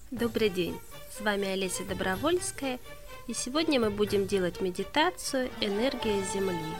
Добрый день! С вами Олеся Добровольская, и сегодня мы будем делать медитацию «Энергия Земли».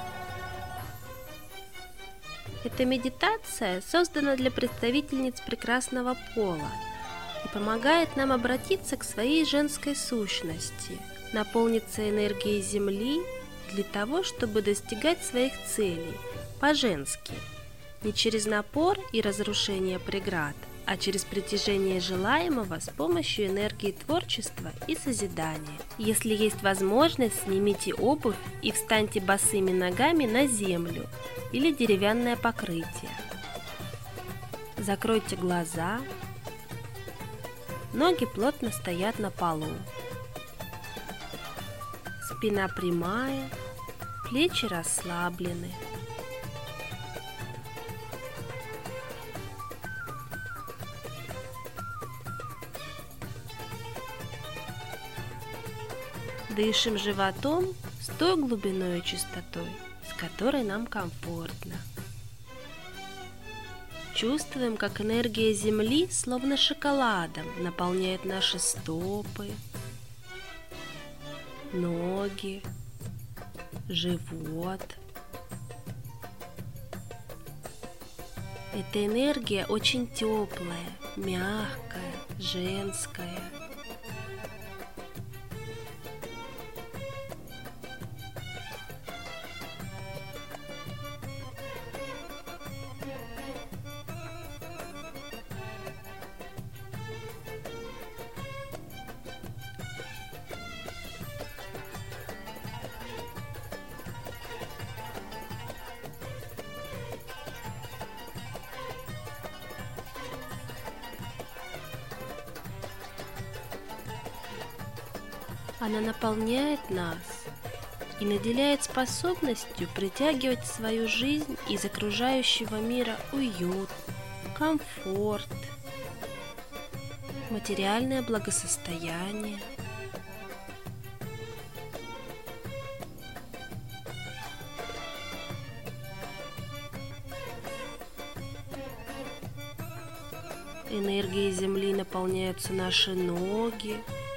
Эта медитация создана для представительниц прекрасного пола и помогает нам обратиться к своей женской сущности, наполниться энергией Земли для того, чтобы достигать своих целей по-женски, не через напор и разрушение преград, а через притяжение желаемого с помощью энергии творчества и созидания. Если есть возможность, снимите обувь и встаньте босыми ногами на землю или деревянное покрытие. Закройте глаза. Ноги плотно стоят на полу. Спина прямая, плечи расслаблены. Дышим животом с той глубиной и чистотой, с которой нам комфортно. Чувствуем, как энергия Земли, словно шоколадом, наполняет наши стопы, ноги, живот. Эта энергия очень теплая, мягкая, женская. Она наполняет нас и наделяет способностью притягивать в свою жизнь из окружающего мира уют, комфорт, материальное благосостояние. Энергией Земли наполняются наши ноги,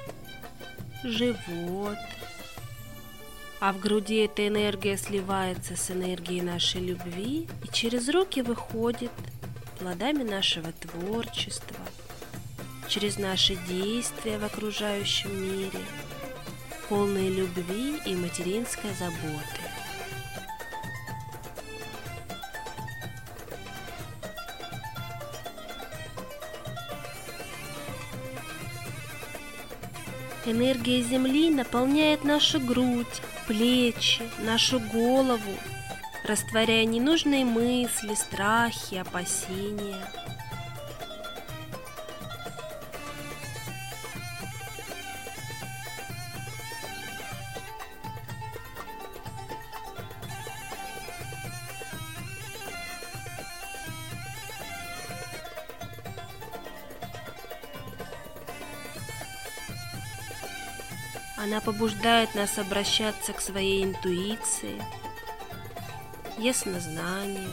живот, а в груди эта энергия сливается с энергией нашей любви и через руки выходит плодами нашего творчества, через наши действия в окружающем мире, полные любви и материнской заботы. Энергия Земли наполняет нашу грудь, плечи, нашу голову, растворяя ненужные мысли, страхи, опасения. Она побуждает нас обращаться к своей интуиции, яснознанию.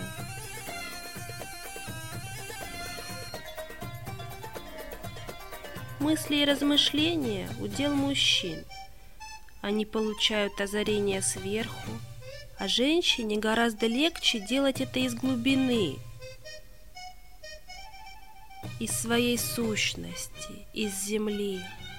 Мысли и размышления – удел мужчин. Они получают озарение сверху, а женщине гораздо легче делать это из глубины, из своей сущности, из земли.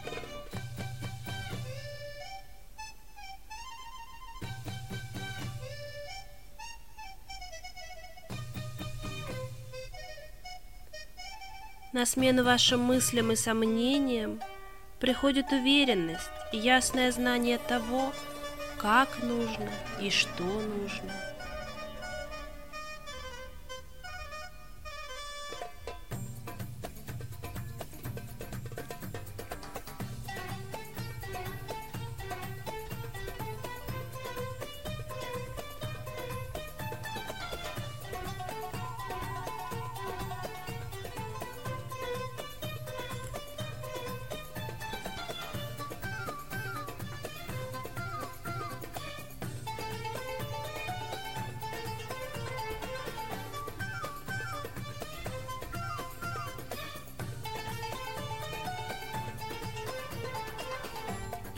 На смену вашим мыслям и сомнениям приходит уверенность и ясное знание того, как нужно и что нужно.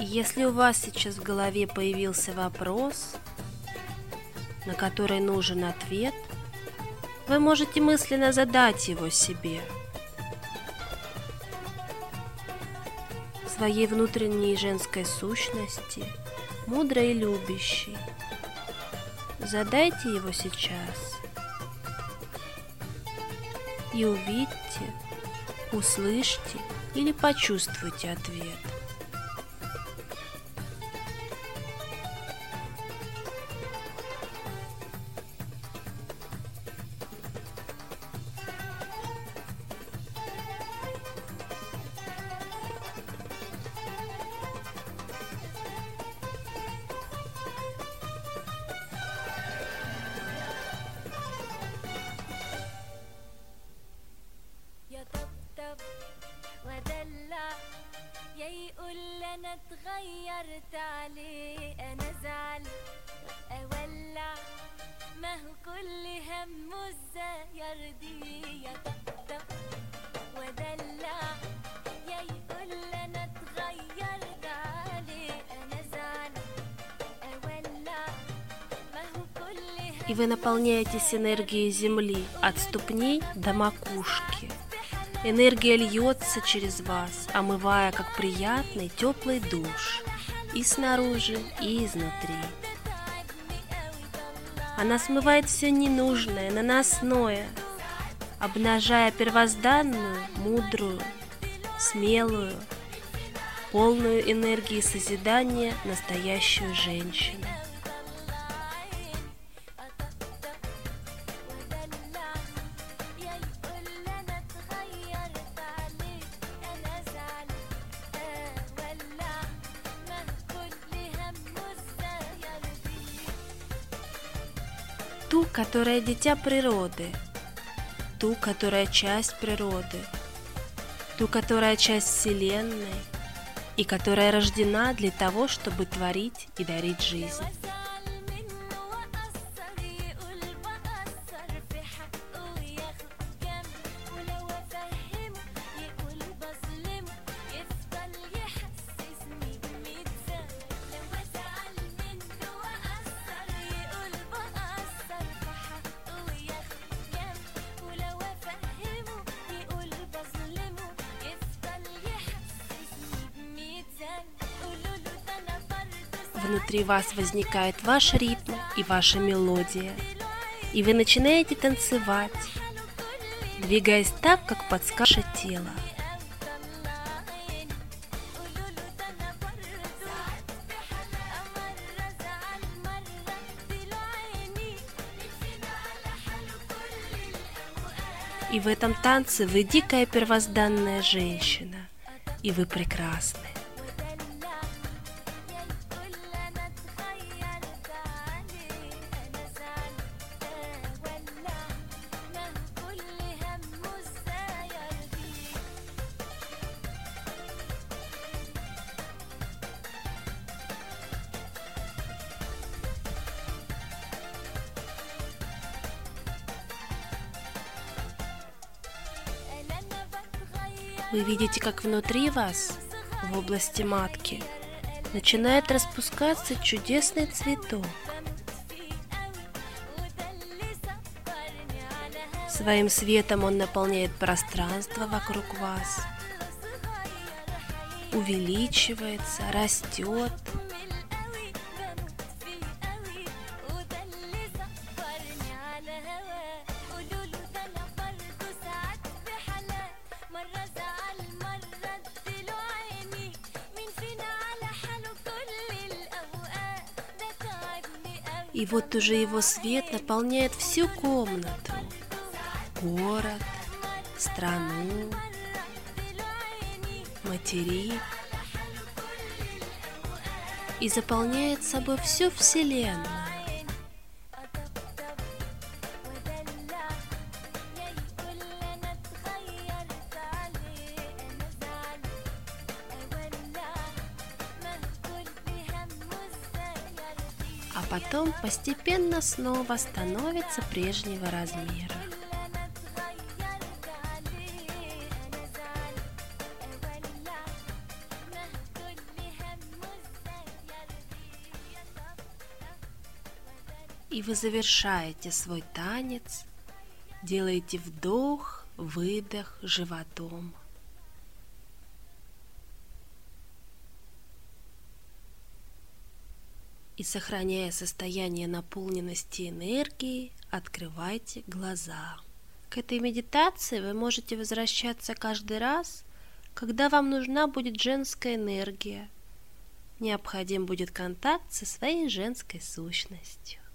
Если у вас сейчас в голове появился вопрос, на который нужен ответ, вы можете мысленно задать его себе. Своей внутренней женской сущности, мудрой и любящей. Задайте его сейчас и увидьте, услышьте или почувствуйте ответ. يقول انا اتغيرت عليه انا زعل اولع ما هو كل همه ازاي يرضيه يطبطب ودلع يقول انا اتغيرت عليه انا زعل اولع ما هو كل И вы наполняетесь энергией Земли от ступней до макушки. Энергия льется через вас, омывая как приятный теплый душ и снаружи, и изнутри. Она смывает все ненужное, наносное, обнажая первозданную, мудрую, смелую, полную энергии созидания настоящую женщину. Ту, которая дитя природы, ту, которая часть природы, ту, которая часть Вселенной и которая рождена для того, чтобы творить и дарить жизнь. Внутри вас возникает ваш ритм и ваша мелодия, и вы начинаете танцевать, двигаясь так, как подскажет тело. И в этом танце вы дикая первозданная женщина, и вы прекрасны. Вы видите, как внутри вас, в области матки, начинает распускаться чудесный цветок. Своим светом он наполняет пространство вокруг вас, увеличивается, растет. И вот уже его свет наполняет всю комнату, город, страну, материк и заполняет собой всю Вселенную. А потом постепенно снова становится прежнего размера. И вы завершаете свой танец, делаете вдох, выдох животом. И, сохраняя состояние наполненности энергии, открывайте глаза. К этой медитации вы можете возвращаться каждый раз, когда вам нужна будет женская энергия, необходим будет контакт со своей женской сущностью.